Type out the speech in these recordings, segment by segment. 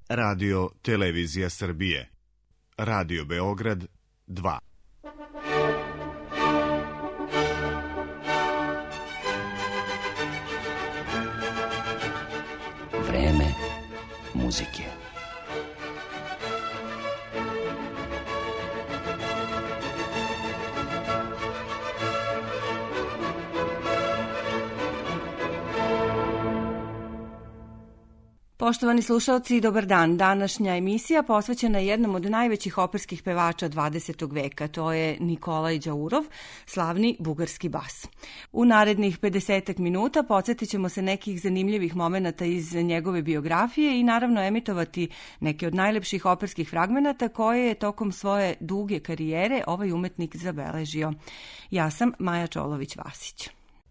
Radio Televizija Srbije. Radio Beograd 2. Vreme muzike. Poštovani slušalci, dobar dan. Današnja emisija posvećena je jednom od najvećih operskih pevača 20. veka. To je Nikolaj Đaurov, slavni bugarski bas. U narednih 50 minuta podsjetit ćemo se nekih zanimljivih momenata iz njegove biografije i naravno emitovati neke od najlepših operskih fragmenata koje je tokom svoje duge karijere ovaj umetnik zabeležio. Ja sam Maja Čolović-Vasić.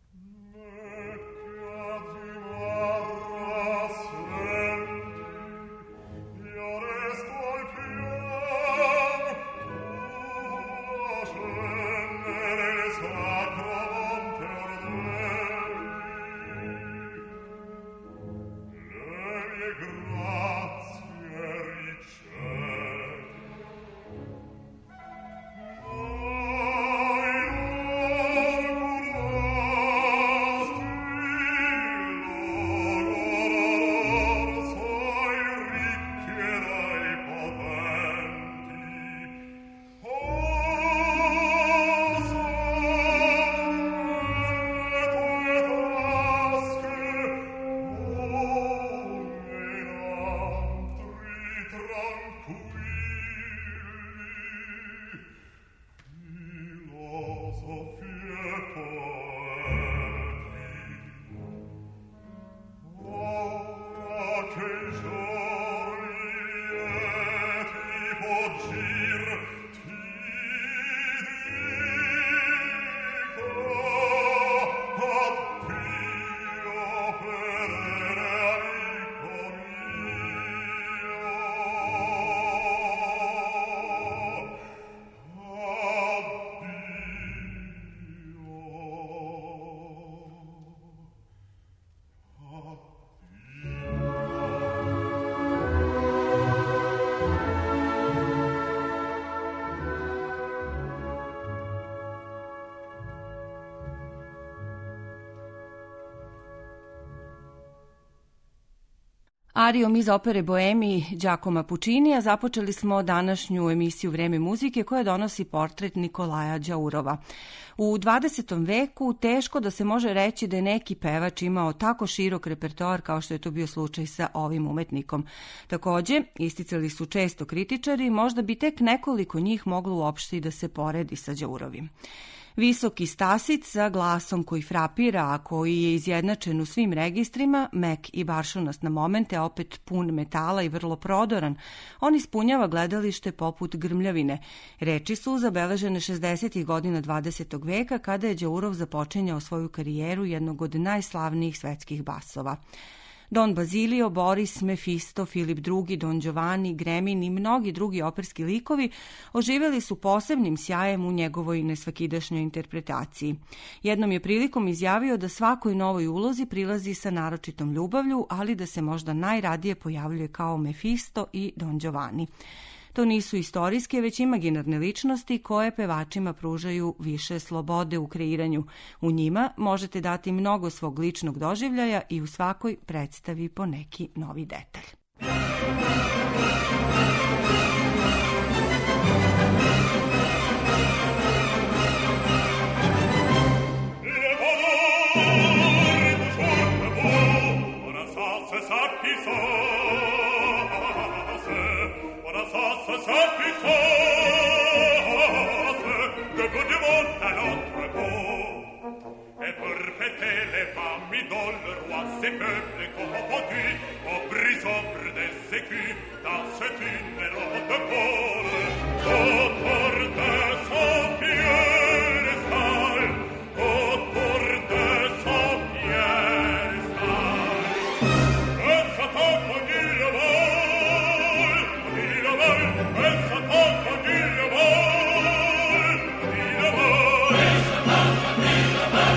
Arijom iz opere Boemi Giacomo Puccinija započeli smo današnju emisiju Vreme muzike koja donosi portret Nikolaja Đaurova. U 20. veku teško da se može reći da je neki pevač imao tako širok repertoar kao što je to bio slučaj sa ovim umetnikom. Takođe, isticali su često kritičari, možda bi tek nekoliko njih moglo uopšte i da se poredi sa Đaurovim. Visoki stasit sa glasom koji frapira, a koji je izjednačen u svim registrima, mek i baršunast na momente, a opet pun metala i vrlo prodoran, on ispunjava gledalište poput grmljavine. Reči su zabeležene 60. godina 20. veka kada je Đaurov započinjao svoju karijeru jednog od najslavnijih svetskih basova. Don Basilio, Boris, Mefisto, Filip II, Don Giovanni, Gremin i mnogi drugi operski likovi oživjeli su posebnim sjajem u njegovoj nesvakidašnjoj interpretaciji. Jednom je prilikom izjavio da svakoj novoj ulozi prilazi sa naročitom ljubavlju, ali da se možda najradije pojavljuje kao Mefisto i Don Giovanni. To nisu istorijske, već imaginarne ličnosti koje pevačima pružaju više slobode u kreiranju. U njima možete dati mnogo svog ličnog doživljaja i u svakoj predstavi po neki novi detalj. Ces peuples confondus au bris sombre des écus dans cet numéro de pôle autour de son piédestal, autour de son piédestal. Elle s'attend au du vol, elle s'attend au du vol, elle s'attend au du vol.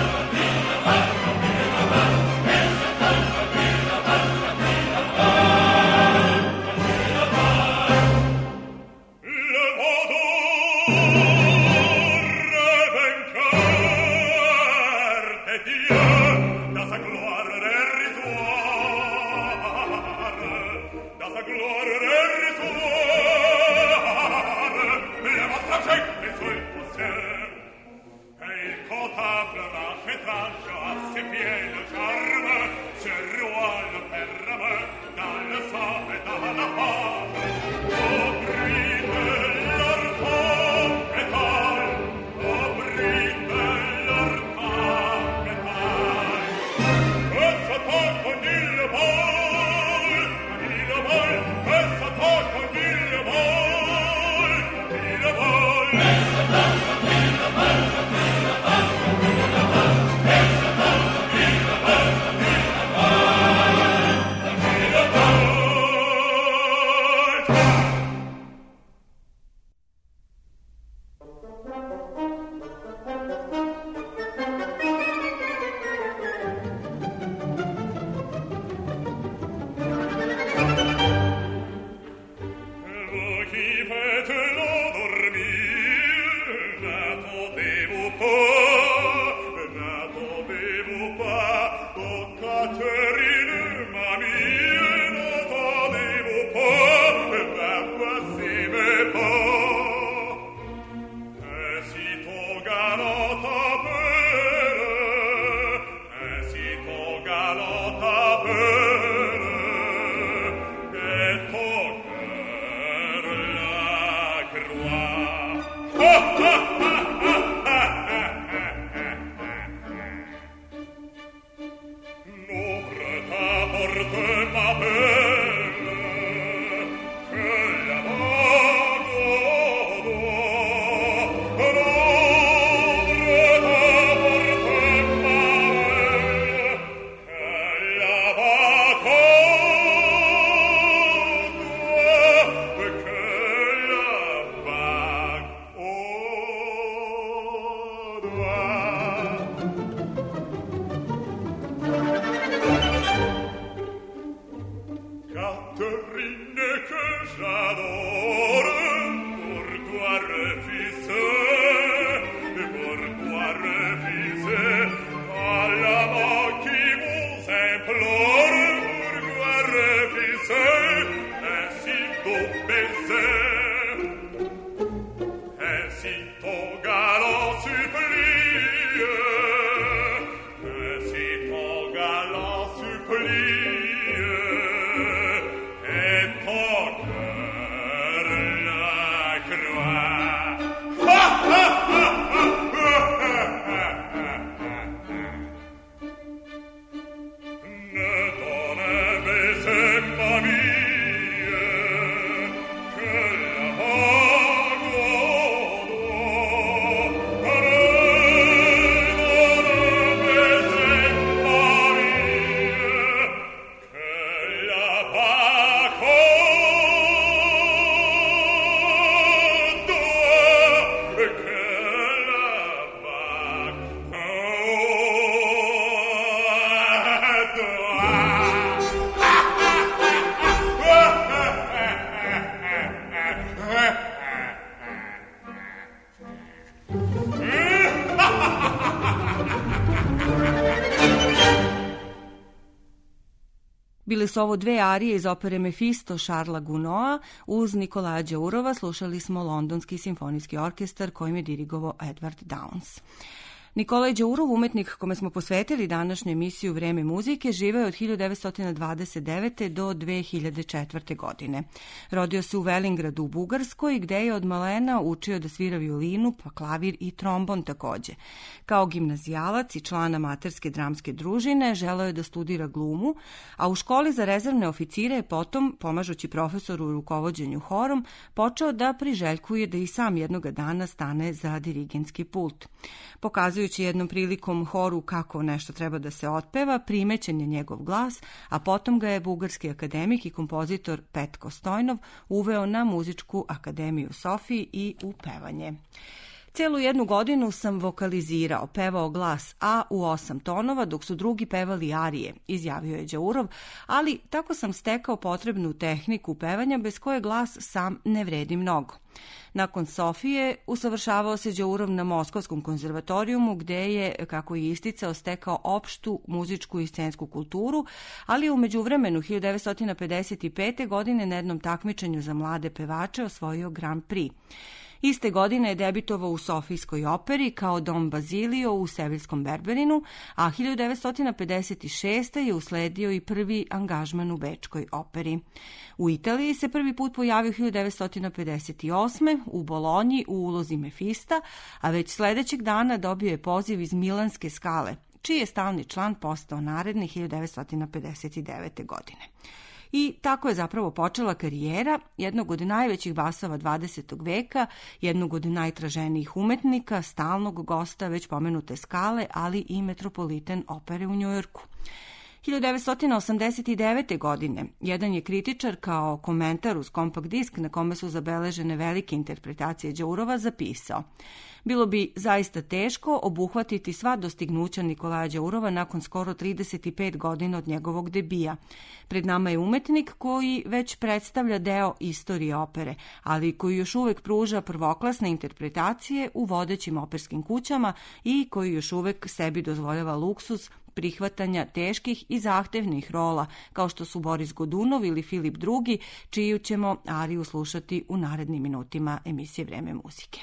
Bile su ovo dve arije iz opere Mefisto Šarla Gounod'a. Uz Nikolaja Đaurova slušali smo Londonski simfonijski orkestar kojim je dirigovao Edward Downes. Nikolaj Đaurov, umetnik kome smo posvetili današnju emisiju Vreme muzike, živeo je od 1929. do 2004. godine. Rodio se u Velingradu u Bugarskoj, gde je od malena učio da svira violinu, pa klavir i trombon takođe. Kao gimnazijalac i član amaterske dramske družine želeo je da studira glumu, a u školi za rezervne oficire je potom, pomažući profesoru u rukovođenju horom, počeo da priželjkuje da i sam jednoga dana stane za dirigentski pult. Pokazujući jednom prilikom horu kako nešto treba da se otpeva, primećen je njegov glas, a potom ga je bugarski akademik i kompozitor Petko Stojnov uveo na muzičku akademiju u Sofiji i u pevanje. Celu jednu godinu sam vokalizirao, pevao glas A u 8 tonova, dok su drugi pevali arije, izjavio je Đaurov, ali tako sam stekao potrebnu tehniku pevanja bez koje glas sam ne vredi mnogo. Nakon Sofije usavršavao se Đaurov na Moskovskom konzervatorijumu, gde je, kako je isticao, stekao opštu muzičku i scensku kulturu, ali u međuvremenu 1955. godine na jednom takmičenju za mlade pevače osvojio Grand Prix. Iste godine je debitovao u Sofijskoj operi kao Don Bazilio u Seviljskom Berberinu, a 1956. je usledio i prvi angažman u Bečkoj operi. U Italiji se prvi put pojavio 1958. u Bolonji u ulozi Mefista, a već sledećeg dana dobio je poziv iz Milanske Skale, čiji je stalni član postao naredne 1959. godine. I tako je zapravo počela karijera jednog od najvećih basova 20. veka, jednog od najtraženijih umetnika, stalnog gosta već pomenute Skale, ali i Metropolitan opere u Njujorku. 1989. godine jedan je kritičar kao komentar uz kompakt disk na kome su zabeležene velike interpretacije Đaurova zapisao: bilo bi zaista teško obuhvatiti sva dostignuća Nikolaja Đaurova nakon skoro 35 godina od njegovog debija. Pred nama je umetnik koji već predstavlja deo istorije opere, ali koji još uvek pruža prvoklasne interpretacije u vodećim operskim kućama i koji još uvek sebi dozvoljava luksuz prihvatanja teških i zahtevnih rola, kao što su Boris Godunov ili Filip II, čiju ćemo ariju slušati u narednim minutima emisije Vreme muzike.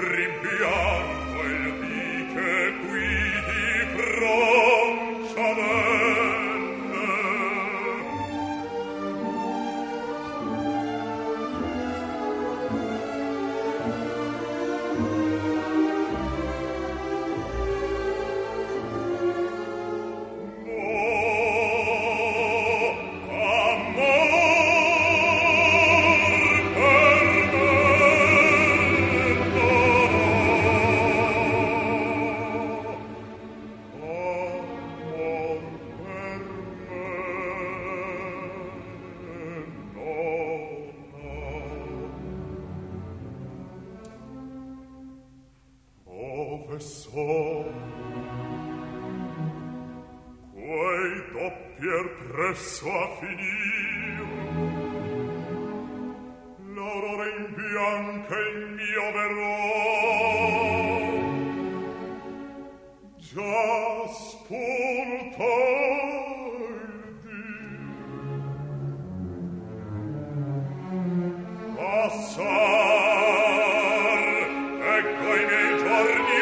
rimpianto il dì che qui di Francia venne. Presso a finir l'aurora in bianca il mio verrò già spunta il dì passar ecco i miei giorni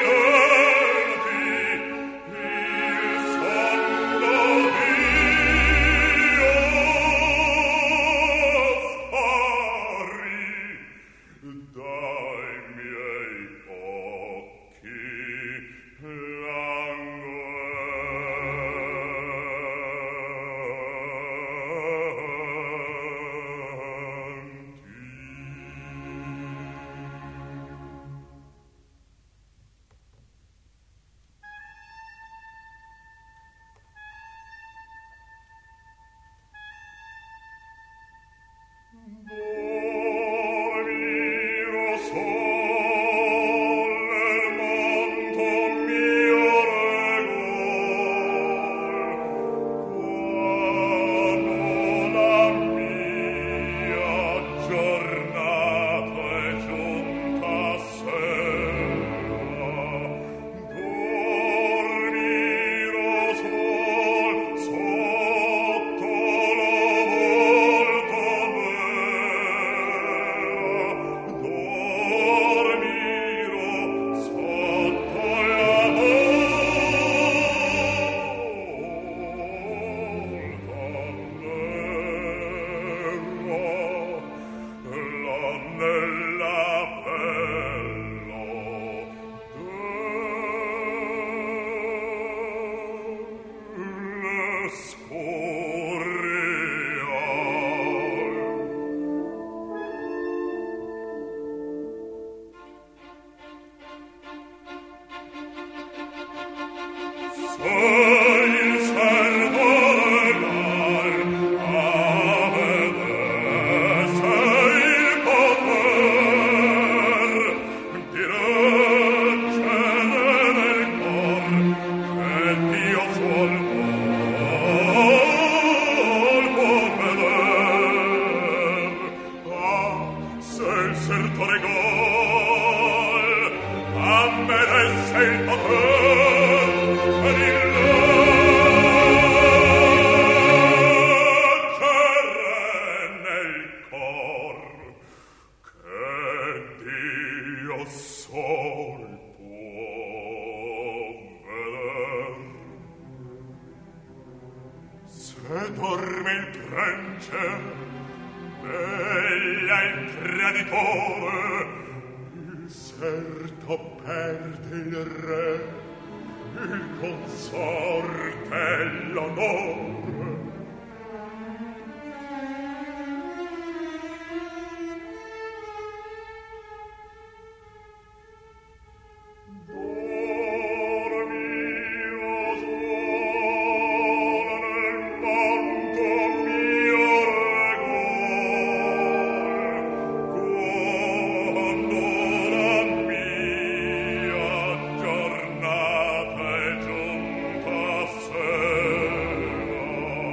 giornata è giunta sera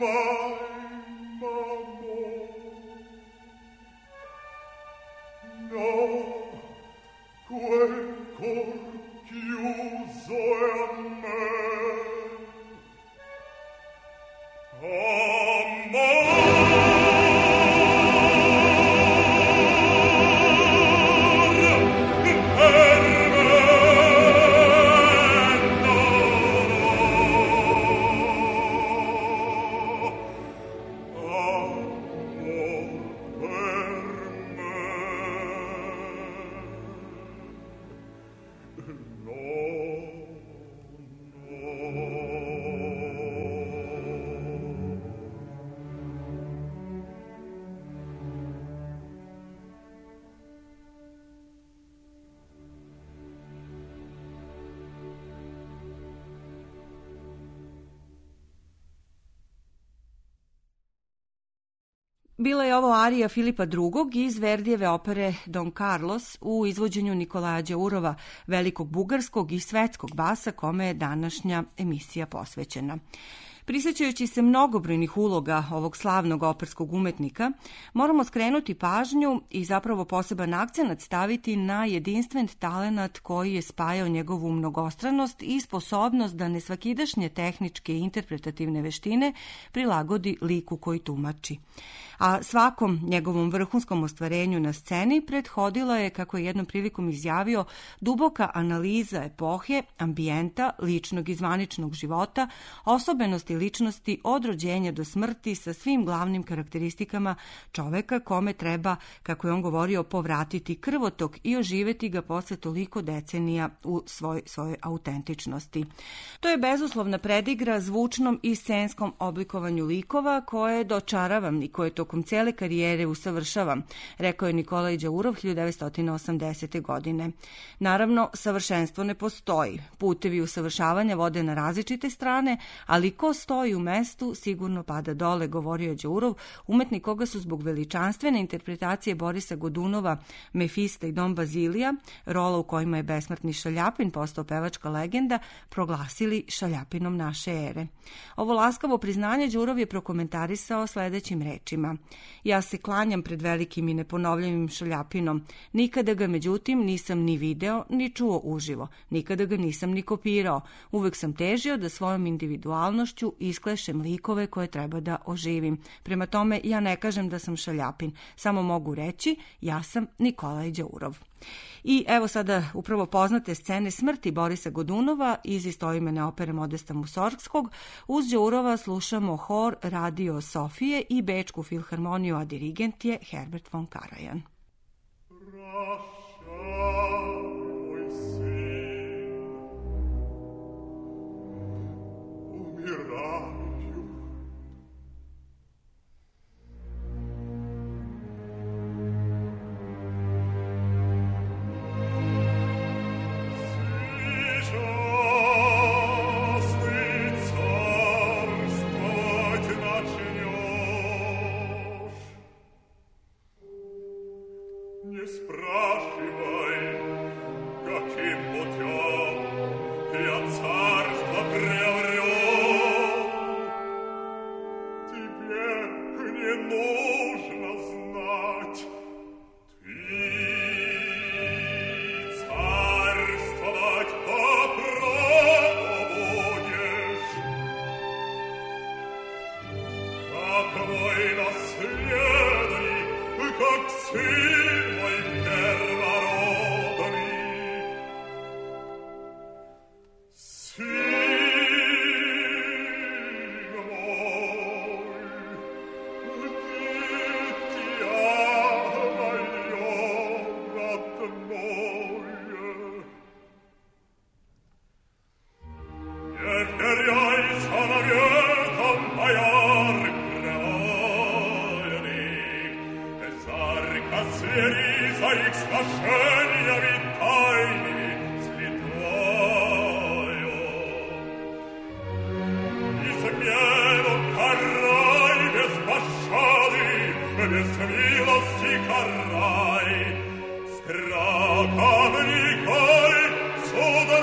Bila je ovo arija Filipa II. Iz Verdijeve opere Don Carlos u izvođenju Nikolaja Đaurova, velikog bugarskog i svetskog basa kome je današnja emisija posvećena. Prisjećajući se mnogobrojnih uloga ovog slavnog operskog umetnika, moramo skrenuti pažnju i zapravo poseban akcenat staviti na jedinstven talenat koji je spajao njegovu mnogostranost i sposobnost da nesvakidašnje tehničke i interpretativne veštine prilagodi liku koji tumači. A svakom njegovom vrhunskom ostvarenju na sceni prethodila je, kako je jednom prilikom izjavio, duboka analiza epohe, ambijenta, ličnog i zvaničnog života, osobenosti ličnosti od rođenja do smrti sa svim glavnim karakteristikama čoveka kome treba, kako je on govorio, povratiti krvotok i oživeti ga posle toliko decenija u svojoj autentičnosti. To je bezuslovna predigra zvučnom i scenskom oblikovanju likova koje dočaravam i koje tokom cijele karijere usavršavam, rekao je Nikolaj Đaurov 1980. godine. Naravno, savršenstvo ne postoji. Putevi usavršavanja vode na različite strane, ali ko stoji u mestu sigurno pada dole, govorio je Đaurov, umetnik koga su zbog veličanstvene interpretacije Borisa Godunova, Mefista i Don Bazilija, rola u kojima je besmrtni Šaljapin postao pevačka legenda, proglasili Šaljapinom naše ere. Ovo laskavo priznanje Đaurov je prokomentarisao sledećim rečima: ja se klanjam pred velikim i neponovljivim Šaljapinom. Nikada ga, međutim, nisam ni video, ni čuo uživo. Nikada ga nisam ni kopirao. Uvek sam težio da svojom individualnošću isklešem likove koje treba da oživim. Prema tome, ja ne kažem da sam Šaljapin. Samo mogu reći, ja sam Nikolaj Đaurov. I evo sada upravo poznate scene smrti Borisa Godunova iz istoimene opere Modesta Musorgskog. Uz Đaurova slušamo hor Radio Sofije i Bečku filharmoniju, a dirigent je Herbert von Karajan.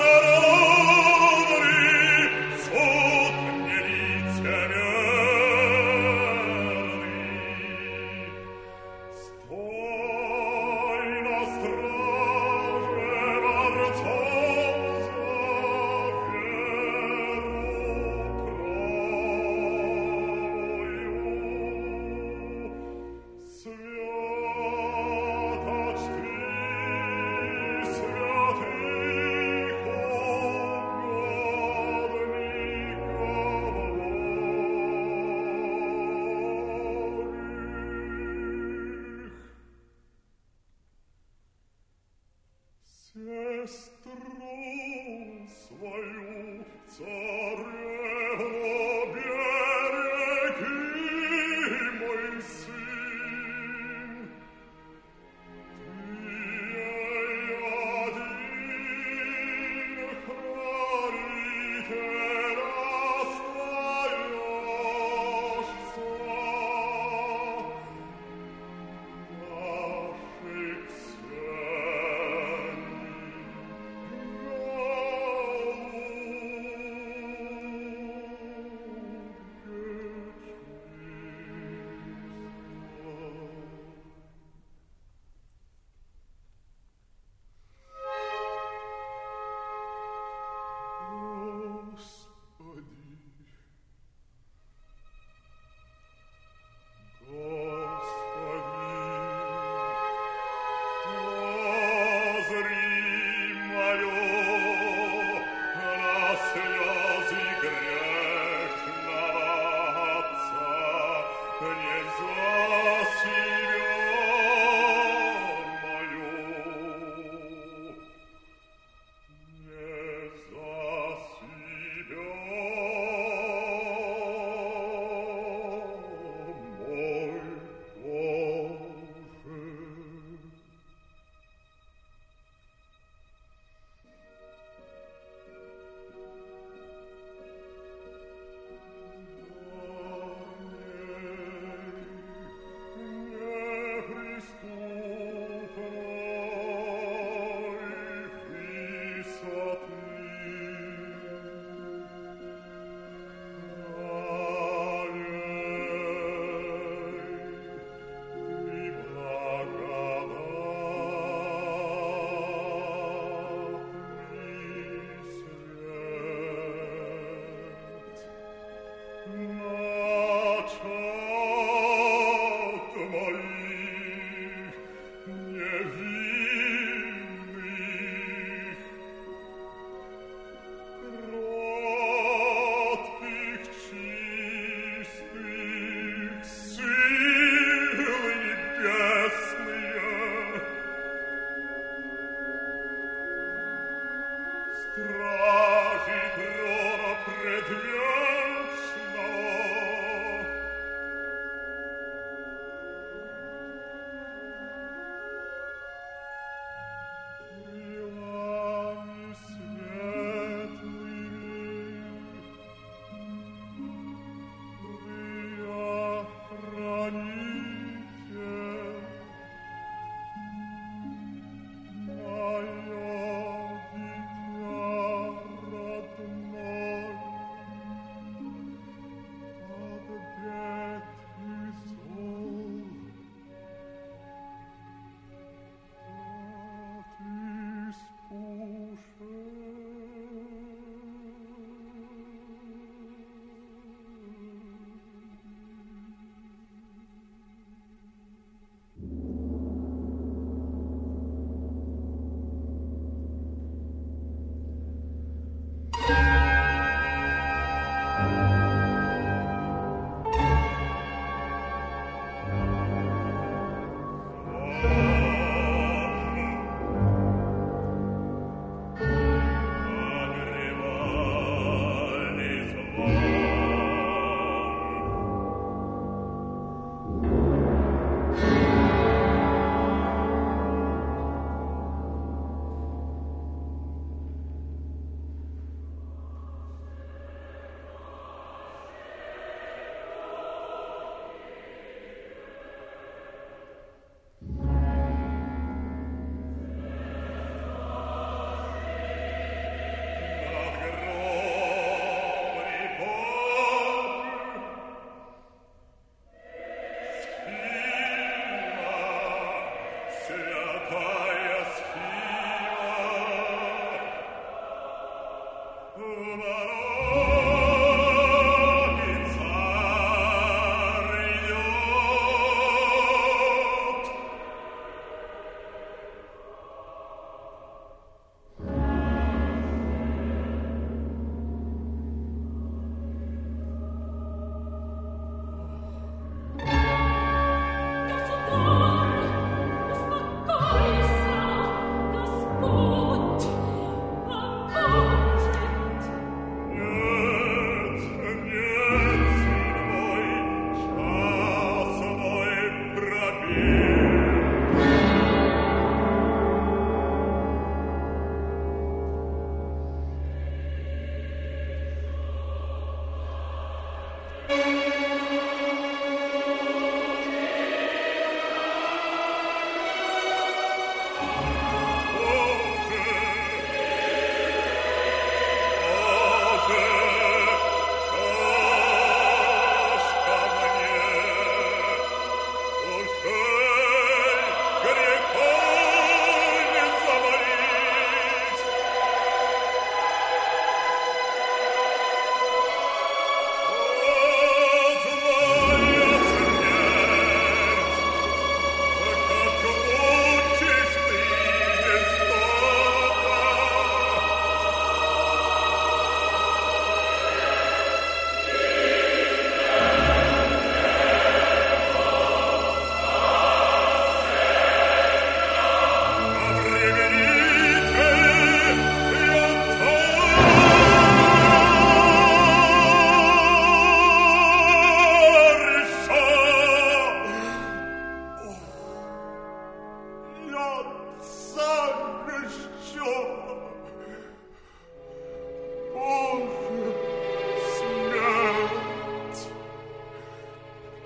Mielice mię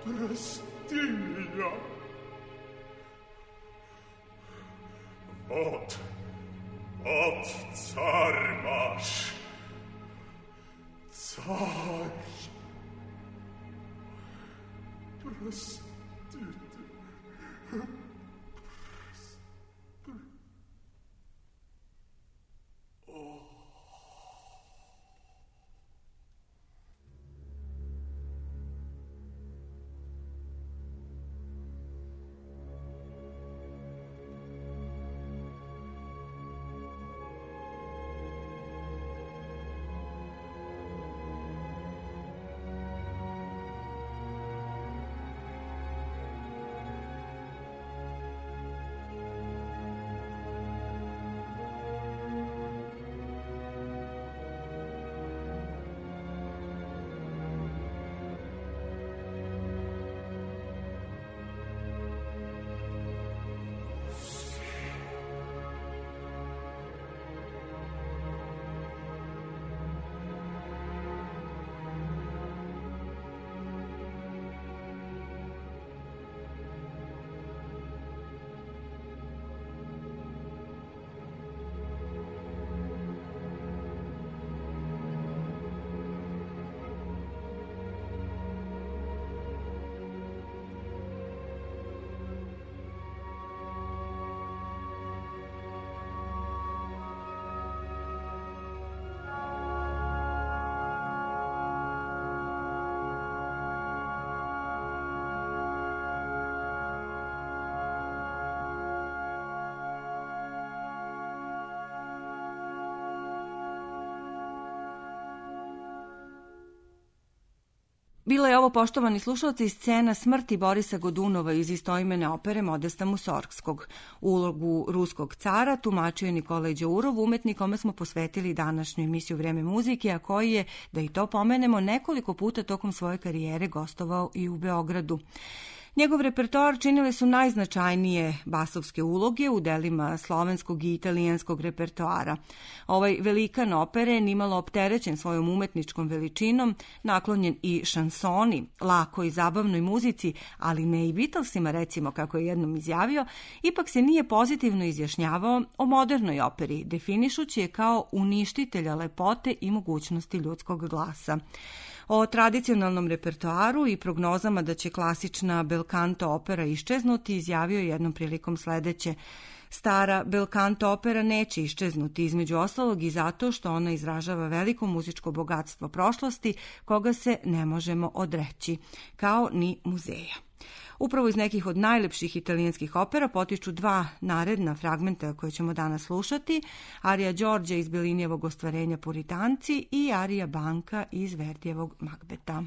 Прости меня. Вот царь ваш, царь. Простите. Bila je ovo, poštovani slušalci, scena smrti Borisa Godunova iz istoimene opere Modesta Musorgskog. Ulogu ruskog cara tumačio je Nikolaj Đaurov, umetnik kome smo posvetili današnju emisiju Vreme muzike, a koji je, da i to pomenemo, nekoliko puta tokom svoje karijere gostovao i u Beogradu. Njegov repertoar činile su najznačajnije basovske uloge u delima slovenskog i italijanskog repertoara. Ovaj velikan opere, nimalo opterećen svojom umetničkom veličinom, naklonjen i šansoni, lako i zabavnoj muzici, ali ne i Beatlesima, recimo, kako je jednom izjavio, ipak se nije pozitivno izjašnjavao o modernoj operi, definišući je kao uništitelja lepote i mogućnosti ljudskog glasa. O tradicionalnom repertoaru i prognozama da će klasična bel canto opera iščeznuti izjavio je jednom prilikom sledeće: stara bel canto opera neće iščeznuti, između ostalog i zato što ona izražava veliko muzičko bogatstvo prošlosti koga se ne možemo odreći, kao ni muzeja. Upravo iz nekih od najlepših italijanskih opera potiču dva naredna fragmenta koje ćemo danas slušati: arija Đorđa iz Bellinijevog ostvarenja Puritanci i arija Banka iz Verdijevog Makbeta.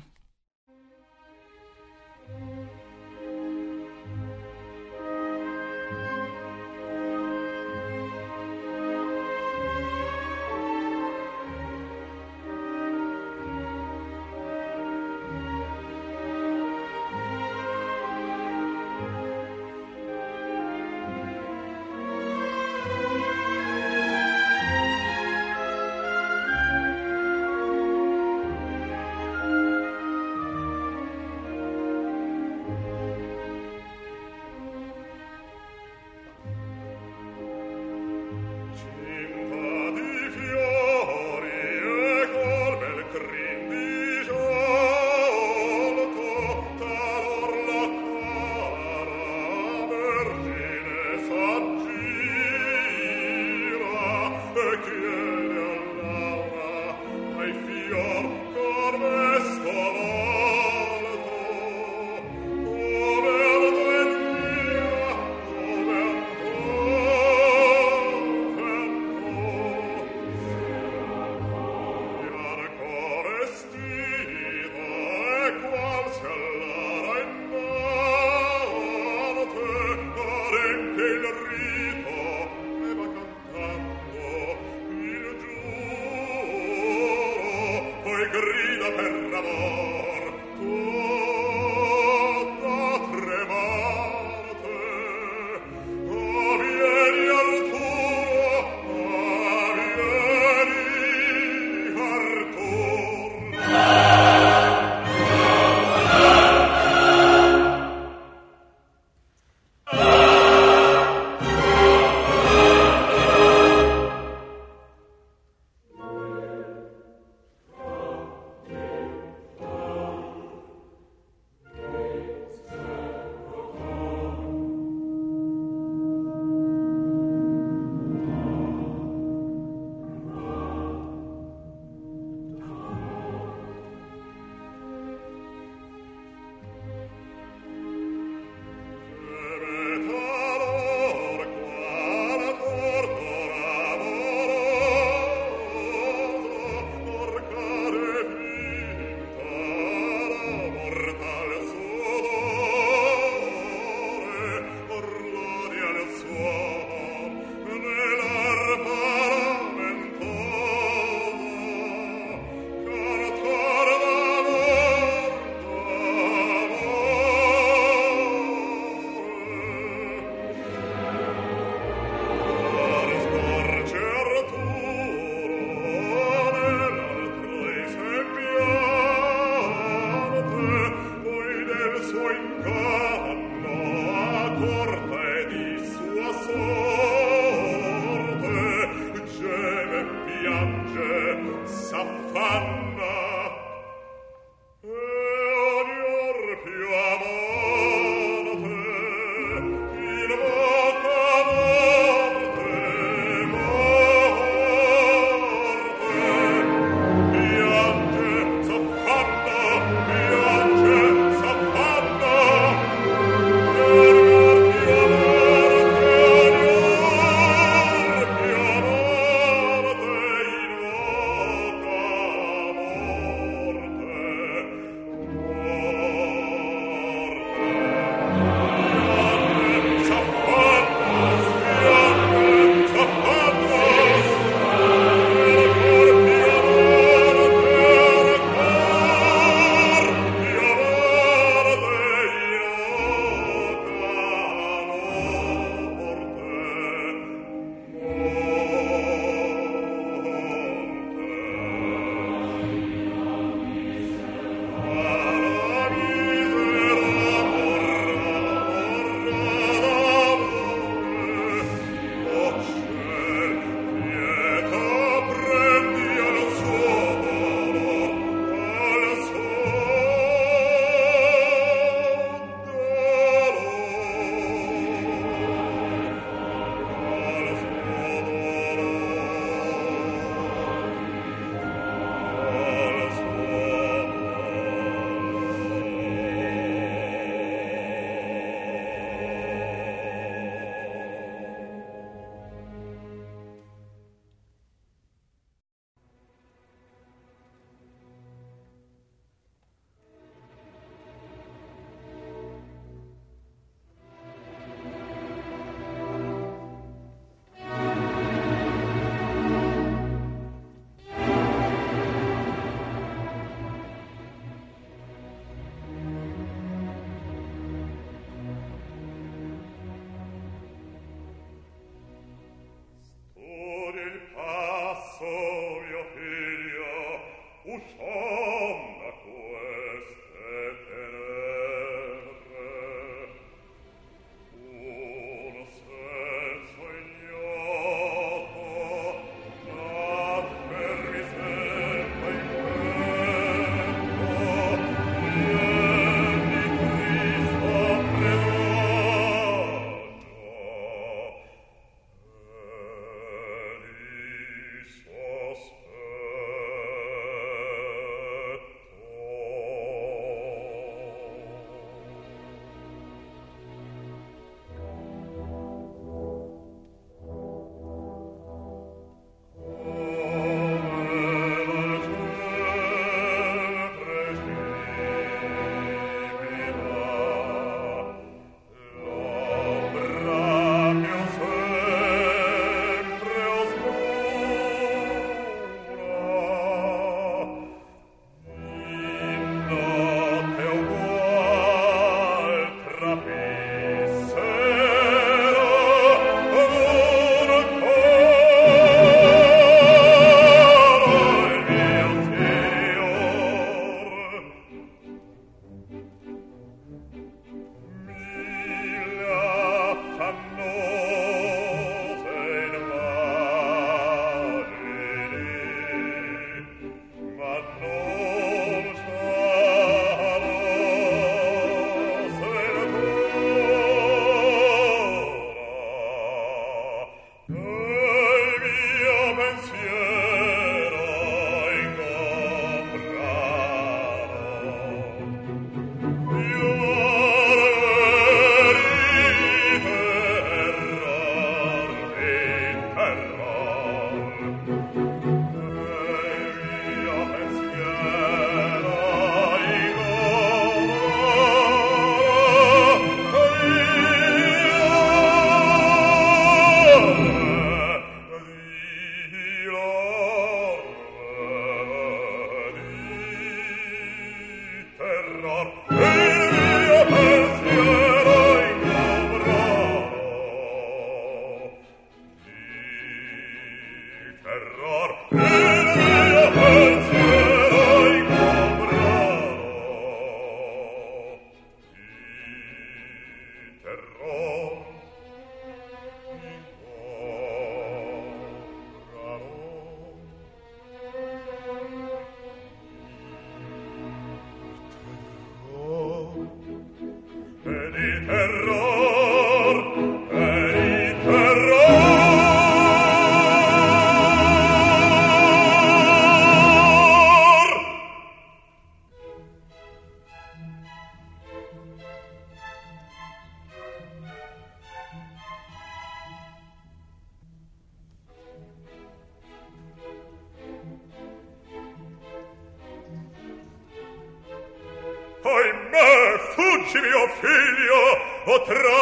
Fuggi mio figlio, o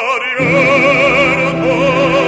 tradimento!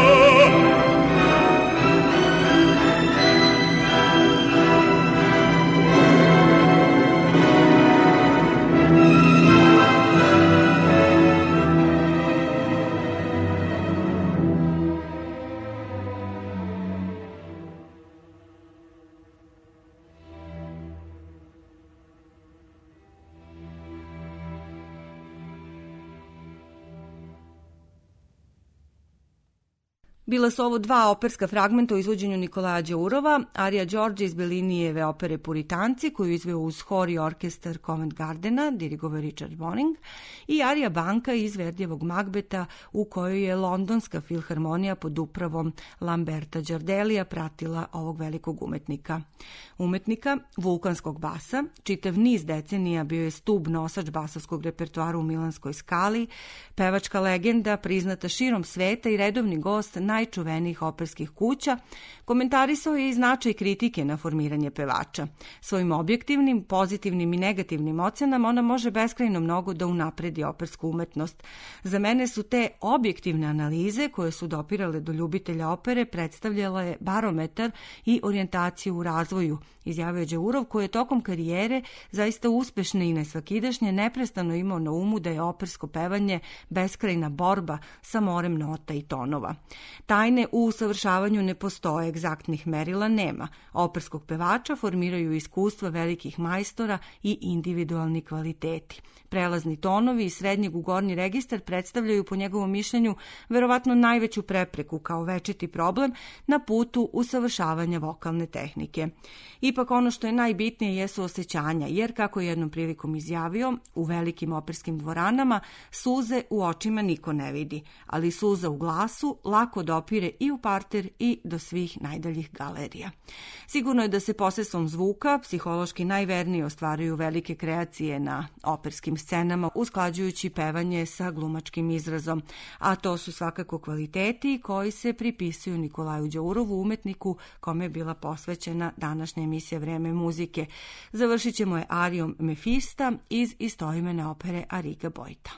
Bila su ovo dva operska fragmenta u izvođenju Nikolaja Đaurova, arija Đorđe iz Bellinijeve opere Puritanci, koju izveo uz hor i orkestar Covent Gardena, dirigovao Richard Bonning, i arija Banka iz Verdijevog Magbeta, u kojoj je Londonska filharmonija pod upravom Lamberta Đardelija pratila ovog velikog umetnika. Umetnika vulkanskog basa, čitav niz decenija bio je stub nosač basovskog repertoara u Milanskoj Skali, pevačka legenda priznata širom sveta i redovni gost najčuvenijih operskih kuća, komentarisao je i značaj kritike na formiranje pevača. Svojim objektivnim, pozitivnim i negativnim ocenama ona može beskrajno mnogo da unapredi opersku umetnost. Za mene su te objektivne analize koje su dopirale do ljubitelja opere predstavljale barometar i orijentaciju u razvoju, izjavio Đaurov, koji je tokom karijere zaista uspešne i nesvakidašnje neprestano imao na umu da je opersko pevanje beskrajna borba sa morem nota i tonova. Tajne u usavršavanju ne postoje, egzaktnih merila nema. Operskog pevača formiraju iskustva velikih majstora i individualni kvaliteti. Prelazni tonovi i srednjeg u gornji registar predstavljaju po njegovom mišljenju verovatno najveću prepreku kao večiti problem na putu usavršavanja vokalne tehnike. Ipak ono što je najbitnije jesu osjećanja, jer kako je jednom prilikom izjavio, u velikim operskim dvoranama suze u očima niko ne vidi, ali suza u glasu lako dopire i u parter i do svih najdaljih galerija. Sigurno je da se posredstvom zvuka psihološki najvernije ostvaruju velike kreacije na operskim scenama, usklađujući pevanje sa glumačkim izrazom, a to su svakako kvaliteti koji se pripisuju Nikolaju Đaurovu, umetniku kome je bila posvećena današnja emisija Vreme muzike. Završit ćemo je arijom Mefista iz istoimene opere Arrigo Boita.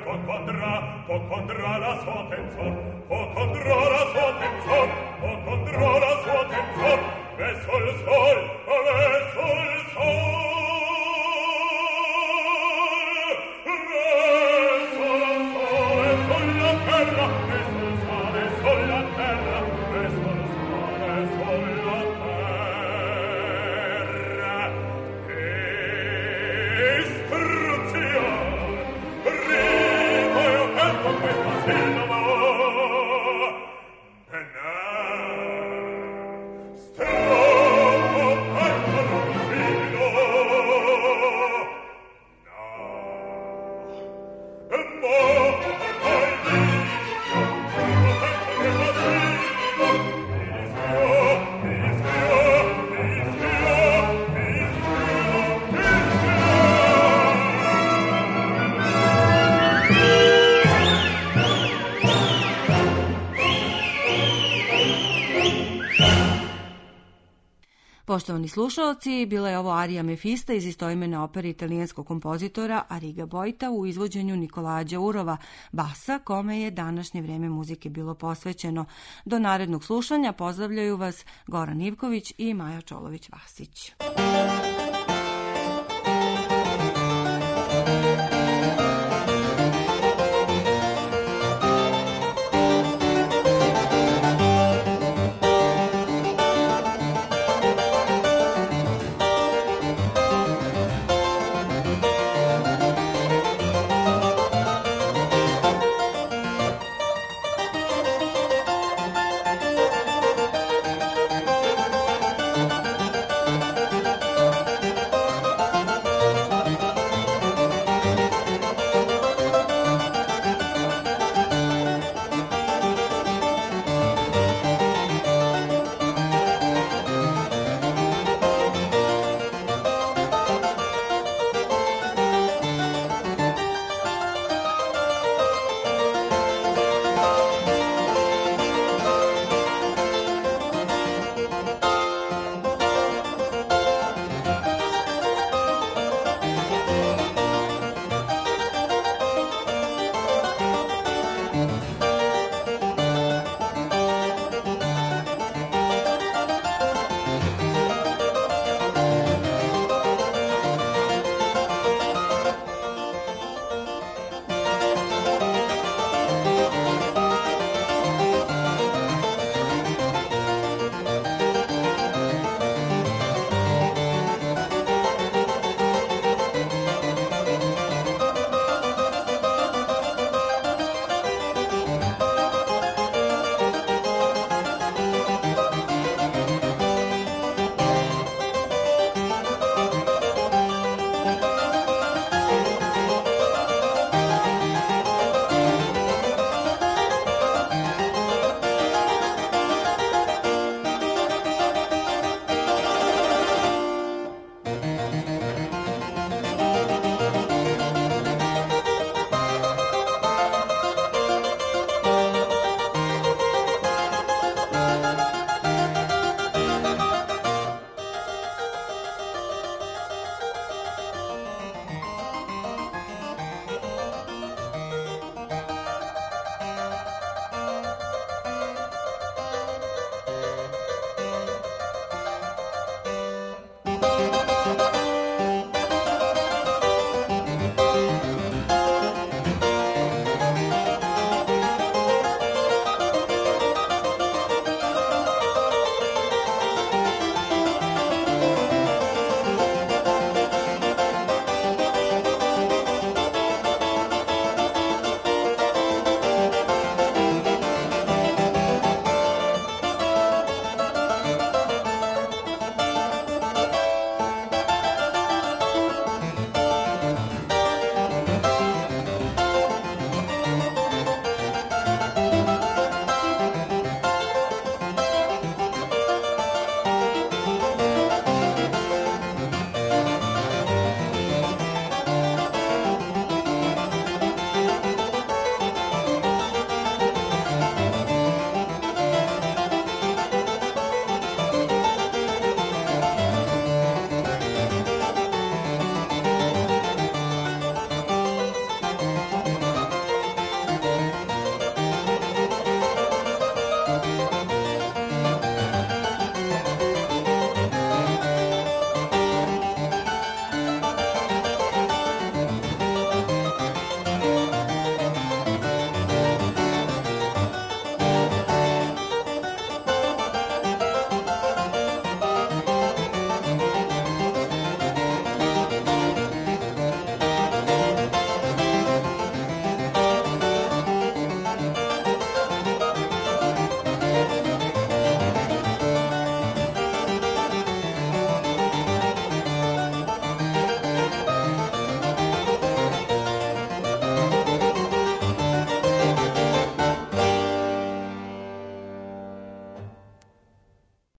condrà la sua attenzione, condrà la sua attenzione, condrà la sua attenzione, verso il sol, verso il sol. Poštovani slušalci, bila je ovo arija Mefista iz istoimene opere italijanskog kompozitora Arrigo Boita u izvođenju Nikolaja Đaurova, basa, kome je današnje vreme muzike bilo posvećeno. Do narednog slušanja pozdravljaju vas Goran Ivković i Maja Čolović-Vasić.